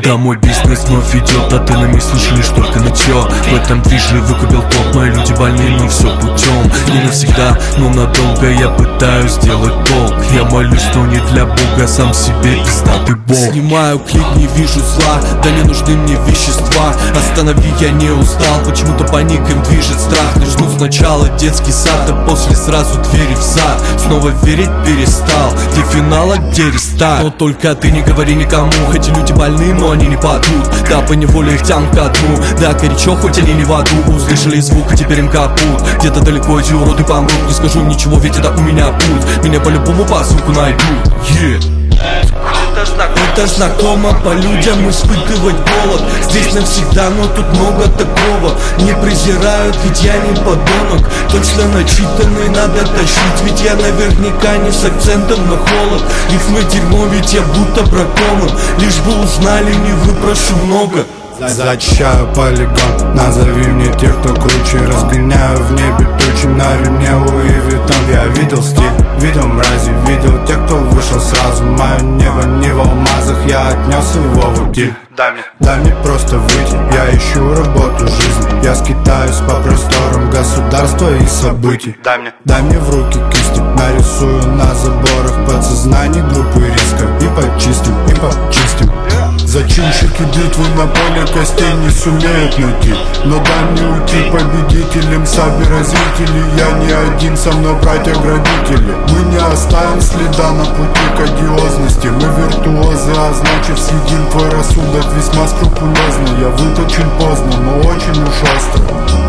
Да, мой бизнес вновь идет, а ты на них слышишь лишь только нытье. В этом движе выкупил топ, мои люди больны, но все путем. Не навсегда, но надолго я пытаюсь сделать толк. Я молюсь, но не для Бога, сам себе пиздатый бог. Снимаю клип, не вижу зла, да не нужны мне вещества. Останови, я не устал, почему-то паникой движет страх. Начну сначала детский сад, а после сразу двери в сад. Снова верить перестал, где финал, а где рестарт. Но только ты не говори никому, эти люди больны, но они не падут. Да, поневоле их тянут ко дну, да, горячо, хоть они не в аду. Услышали звук, а теперь им капут. Где-то далеко эти уроды помрут, не скажу ничего, ведь это у меня путь. Меня по-любому по звуку найдут, Это знакомо по людям испытывать голод. Здесь навсегда, но тут много такого. Не презирают, ведь я не подонок. Точно начитанный, надо тащить, ведь я наверняка не с акцентом на холод. Рифмы дерьмо, ведь я будто бракованный. Лишь бы узнали, не выпрошу много. Зачищаю полигон, назови мне тех, кто круче. Разгоняю в небе тучи, на ремне Луи Виттон. Я видел стиль, видел мрази, видел тех, кто вышел сразу. Мое небо не в алмазах, я отнес его в утиль. Дай мне просто выйти, я ищу работу жизни. Я скитаюсь по просторам государства и событий. Дай мне в руки кисти, нарисую на заборах подсознаний группы риска. И почистим, и почистим. Зачинщики битвы на поле костей не сумеют найти. Но дай мне уйти победителем сообразителей. Я не один, со мной братья-грабители. Мы не оставим следа на пути к одиозности. Мы виртуозы, а значит следим. Твой рассудок весьма скрупулезно. Я выточен поздно, но очень уж остро.